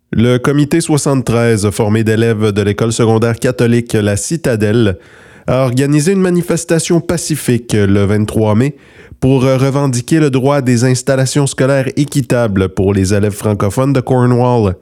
Le comité 73, formé d'élèves de l'école secondaire catholique La Citadelle, a organisé une manifestation pacifique le 23 mai pour revendiquer le droit à des installations scolaires équitables pour les élèves francophones de Cornwall.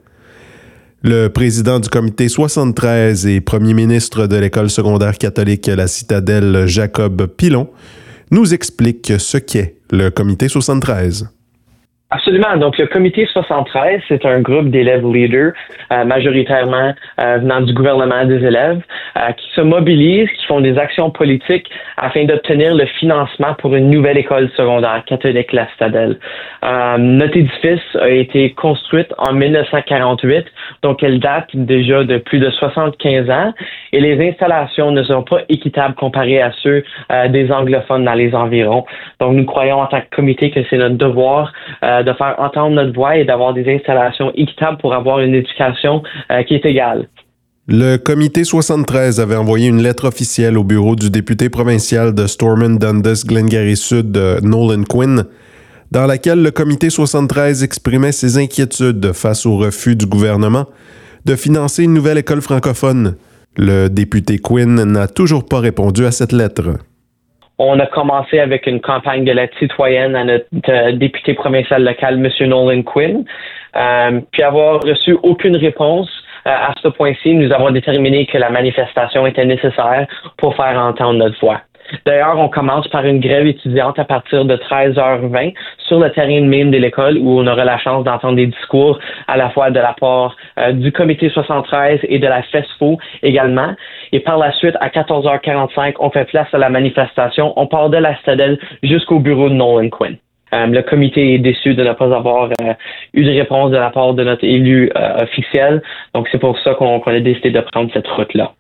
Le président du comité 73 et premier ministre de l'école secondaire catholique La Citadelle, Jacob Pilon, nous explique ce qu'est le comité 73. Absolument. Donc, le comité 73, c'est un groupe d'élèves leaders, majoritairement venant du gouvernement des élèves, qui se mobilisent, qui font des actions politiques afin d'obtenir le financement pour une nouvelle école secondaire catholique La Citadelle. Notre édifice a été construite en 1948, donc elle date déjà de plus de 75 ans, et les installations ne sont pas équitables comparées à ceux des anglophones dans les environs. Donc, nous croyons en tant que comité que c'est notre devoir de faire entendre notre voix et d'avoir des installations équitables pour avoir une éducation qui est égale. Le comité 73 avait envoyé une lettre officielle au bureau du député provincial de Stormont-Dundas-Glengarry-Sud, Nolan Quinn, dans laquelle le comité 73 exprimait ses inquiétudes face au refus du gouvernement de financer une nouvelle école francophone. Le député Quinn n'a toujours pas répondu à cette lettre. On a commencé avec une campagne de l'aide citoyenne à notre député provincial local, M. Nolan Quinn. Puis avoir reçu aucune réponse à ce point-ci, nous avons déterminé que la manifestation était nécessaire pour faire entendre notre voix. D'ailleurs, on commence par une grève étudiante à partir de 13h20 sur le terrain de mine de l'école où on aura la chance d'entendre des discours à la fois de la part du comité 73 et de la FESFO également. Et par la suite, à 14h45, on fait place à la manifestation. On part de la Citadelle jusqu'au bureau de Nolan Quinn. Le comité est déçu de ne pas avoir eu de réponse de la part de notre élu officiel. Donc, c'est pour ça qu'on a décidé de prendre cette route-là.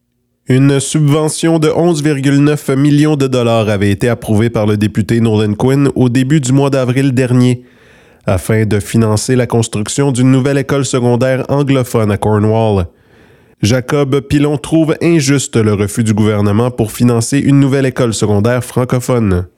Une subvention de 11,9 millions de dollars avait été approuvée par le député Nolan Quinn au début du mois d'avril dernier, afin de financer la construction d'une nouvelle école secondaire anglophone à Cornwall. Jacob Pilon trouve injuste le refus du gouvernement pour financer une nouvelle école secondaire francophone.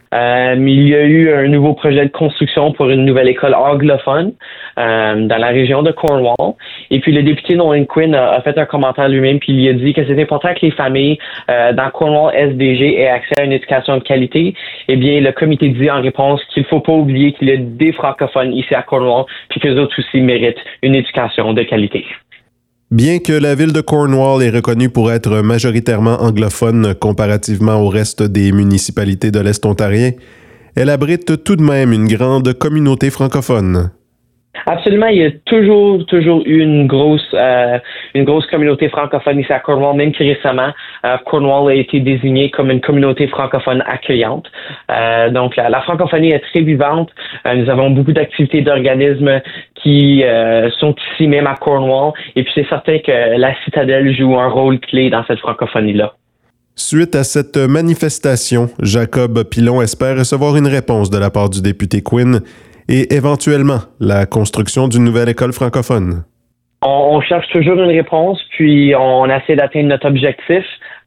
Il y a eu un nouveau projet de construction pour une nouvelle école anglophone dans la région de Cornwall. Et puis le député Nolan Quinn a fait un commentaire lui-même, puis il a dit que c'est important que les familles dans Cornwall SDG aient accès à une éducation de qualité. Eh bien, le comité dit en réponse qu'il ne faut pas oublier qu'il y a des francophones ici à Cornwall, puis qu'eux autres aussi méritent une éducation de qualité. Bien que la ville de Cornwall est reconnue pour être majoritairement anglophone comparativement au reste des municipalités de l'Est ontarien, elle abrite tout de même une grande communauté francophone. Absolument, il y a toujours eu une grosse communauté francophone ici à Cornwall, même que récemment, Cornwall a été désigné comme une communauté francophone accueillante. Donc, la francophonie est très vivante. Nous avons beaucoup d'activités d'organismes qui sont ici même à Cornwall. Et puis, c'est certain que la Citadelle joue un rôle clé dans cette francophonie-là. Suite à cette manifestation, Jacob Pilon espère recevoir une réponse de la part du député Quinn et éventuellement la construction d'une nouvelle école francophone. On cherche toujours une réponse, puis on essaie d'atteindre notre objectif.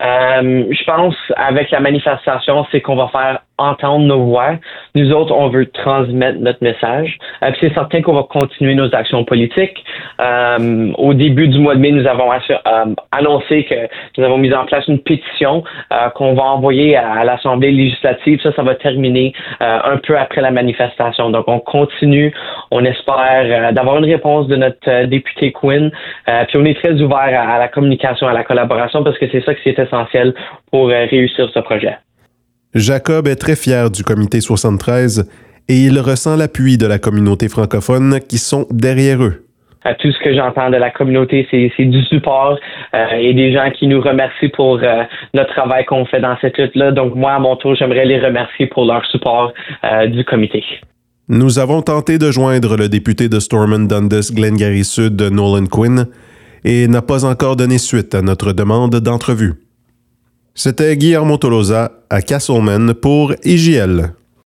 Je pense, avec la manifestation, c'est qu'on va faire entendre nos voix. Nous autres, on veut transmettre notre message. Puis c'est certain qu'on va continuer nos actions politiques. Au début du mois de mai, nous avons annoncé que nous avons mis en place une pétition qu'on va envoyer à l'Assemblée législative. Ça va terminer un peu après la manifestation. Donc, on continue. On espère d'avoir une réponse de notre député Quinn. Puis on est très ouvert à la communication, à la collaboration, parce que c'est ça qui est essentiel pour réussir ce projet. Jacob est très fier du comité 73 et il ressent l'appui de la communauté francophone qui sont derrière eux. Tout ce que j'entends de la communauté, c'est du support et des gens qui nous remercient pour notre travail qu'on fait dans cette lutte-là. Donc moi, à mon tour, j'aimerais les remercier pour leur support du comité. Nous avons tenté de joindre le député de Stormont-Dundas-Glengarry-Sud, Nolan Quinn, et n'a pas encore donné suite à notre demande d'entrevue. C'était Guillermo Tolosa à Castleman pour IJL.